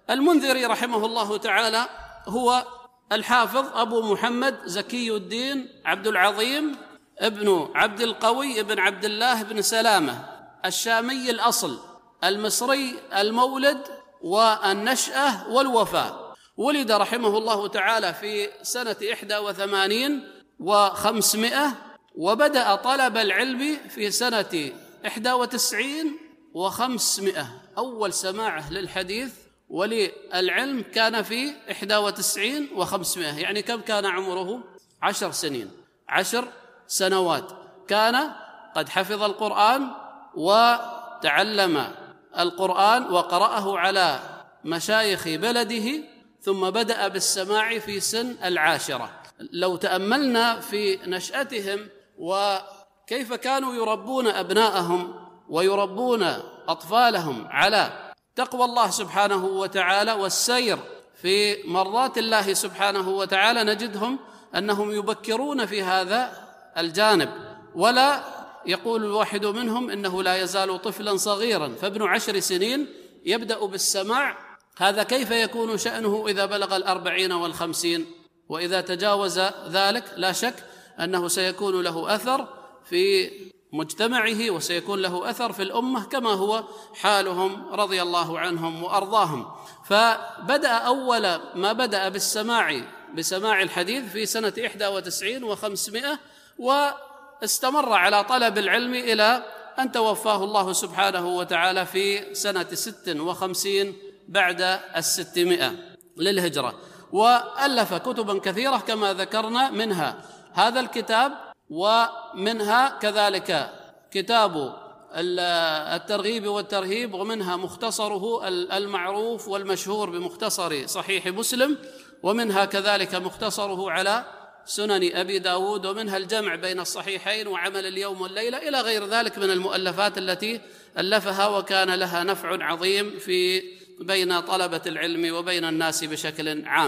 المنذري رحمه الله تعالى هو الحافظ أبو محمد زكي الدين عبد العظيم ابن عبد القوي ابن عبد الله بن سلامة الشامي الأصل المصري المولد والنشأة والوفاة. ولد رحمه الله تعالى في سنة 81 و500، وبدأ طلب العلم في سنة 91 و500. أول سماعه للحديث وللعلم كان في 91 و500، يعني كم كان عمره؟ 10 سنين، 10 سنوات كان قد حفظ القرآن وتعلم القرآن وقرأه على مشايخ بلده، ثم بدأ بالسماع في سن 10. لو تأملنا في نشأتهم وكيف كانوا يربون أبناءهم ويربون أطفالهم على تقوى الله سبحانه وتعالى والسير في مرضات الله سبحانه وتعالى، نجدهم أنهم يبكرون في هذا الجانب، ولا يقول الواحد منهم إنه لا يزال طفلا صغيرا، فابن 10 سنين يبدأ بالسماع. هذا كيف يكون شأنه إذا بلغ 40 و50؟ وإذا تجاوز ذلك لا شك أنه سيكون له أثر في مجتمعه وسيكون له أثر في الأمة، كما هو حالهم رضي الله عنهم وأرضاهم. فبدأ أول ما بدأ بسماع الحديث في سنة 91 و500، واستمر على طلب العلم إلى أن توفاه الله سبحانه وتعالى في سنة 56 بعد 600 للهجرة. وألف كتبا كثيرة كما ذكرنا، منها هذا الكتاب، ومنها كذلك كتاب الترغيب والترهيب، ومنها مختصره المعروف والمشهور بمختصر صحيح مسلم، ومنها كذلك مختصره على سنن أبي داود، ومنها الجمع بين الصحيحين وعمل اليوم والليلة، إلى غير ذلك من المؤلفات التي ألفها، وكان لها نفع عظيم بين طلبة العلم وبين الناس بشكل عام.